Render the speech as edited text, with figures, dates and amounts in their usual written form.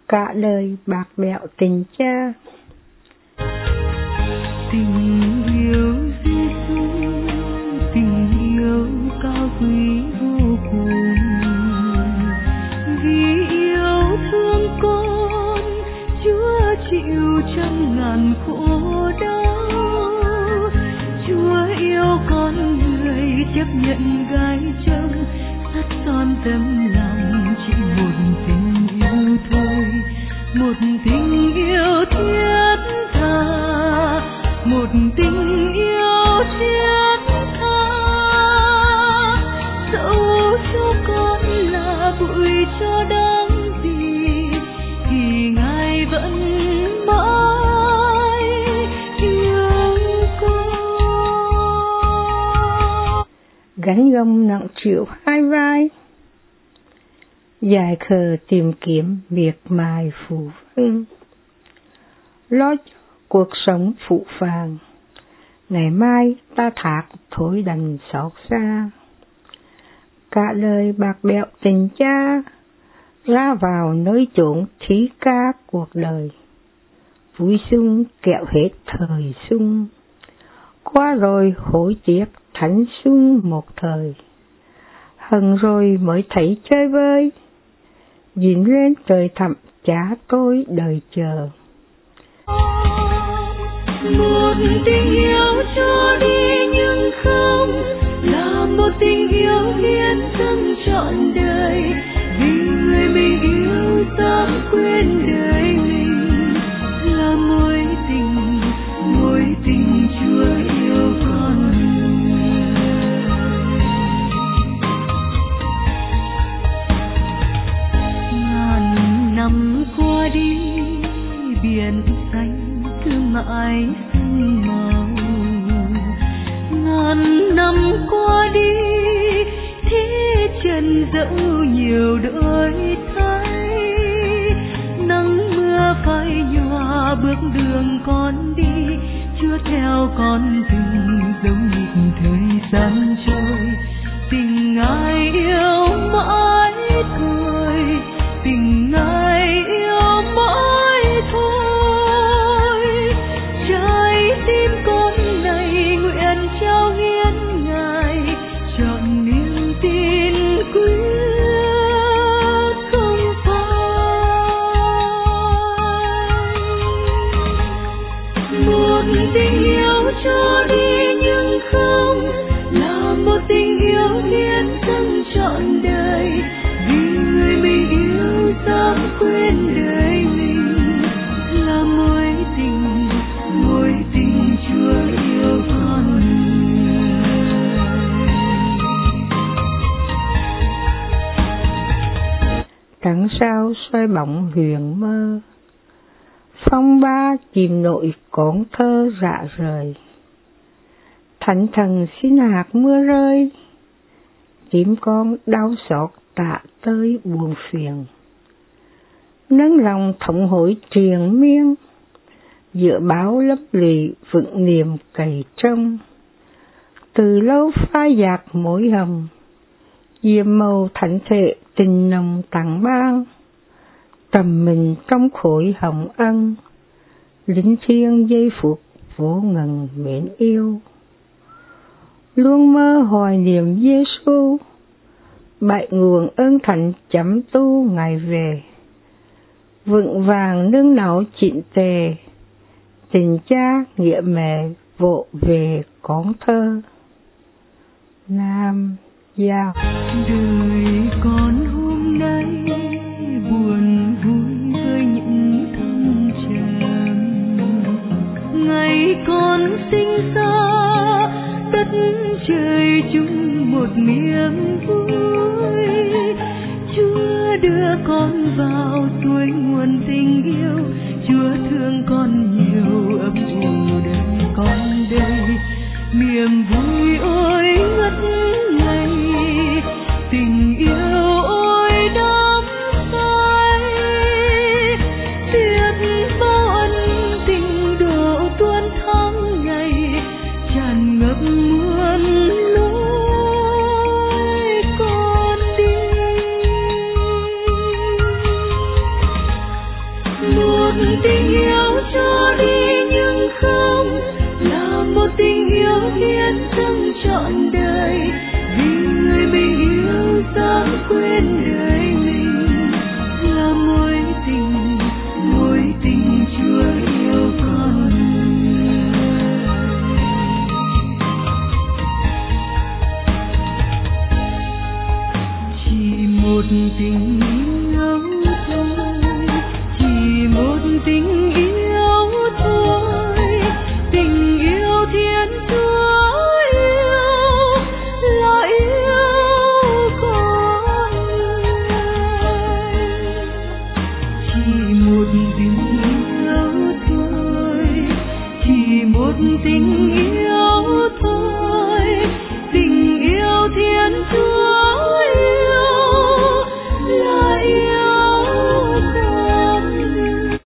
cả đời bạc bẽo tình cha. Tình yêu Giêsu, tình yêu cao quý vô cùng, vì yêu thương con, Chúa chịu trăm ngàn khổ đau. Chúa yêu con người chấp nhận gái chồng, sắt son tấm lòng chỉ một tình yêu thôi, một tình yêu thiết tha, một tình yêu thiết tha. Dẫu cho con là bụi cho đáng gì, thì Ngài vẫn mãi yêu con. Gánh gông nặng chịu hai vai, dài khờ tìm kiếm miệt mài phù vân, lo cho cuộc sống phụ phàng, ngày mai ta thác thối đành xót xa. Cả đời bạc bẽo tình cha, ra vào nơi chốn thí ca cuộc đời, vui sung kẹo hết thời sung, qua rồi hối tiếc thánh xuân một thời, hận rồi mới thấy chơi vơi, nhìn lên trời thẳm cha tôi đời chờ. Một tình yêu cho đi nhưng không là một tình yêu hiến dâng trọn đời, vì người mình yêu dám quên đời mình, là mối tình Chúa yêu con người. Ngàn năm qua đi, biển xanh cứ mãi xanh màu. Ngàn năm qua đi, thế trần dẫu nhiều đổi thay, nắng mưa phai nhòa bước đường con đi, Chúa theo con từng giống nhịp thời gian trôi. Tình Ngài yêu mãi thôi, tình Ngài yêu mãi thôi. Trái tim con này nguyện trao hiến Ngài, trọn niềm tin quyết không phai. Một tình yêu cho đi nhưng không là một tình yêu hiến dâng trọn đời, vì người mình yêu dám quên đời mình, là mối tình Chúa yêu con người. Trăng sao xoay bóng huyền mơ, phong ba chìm nổi con thơ rạ rời, thánh thần xin hạt mưa rơi, tim con đau xót tạ tới buồn phiền. Nâng lòng thống hối triền miên, giữa báo lấp lì vững niềm cày trông, từ lâu phai dạt mối hồng, diệm màu thánh thể tình nồng tặng ban, trầm mình trong khối hồng ân, linh thiêng giây phút vô ngần mến yêu. Luôn mơ hoài niệm Giêsu, bại nguồn ơn thánh chấm tu ngày về, vững vàng nương náu chỉnh tề, tình cha nghĩa mẹ vỗ về con thơ. Nam Giao. Đời con hôm nay buồn vui với những thăng trầm, ngày con sinh ra đất trời chung một niềm vui. Chúa đưa con vào suối nguồn tình yêu, Chúa thương con nhiều ấp ủ đời con đây, niềm vui ôi ngất ngây, tình yêu ôi đắm say, biết bao ân tình đổ tuôn tháng ngày, tràn ngập muôn lối con. tình yêu thôi, chỉ một tình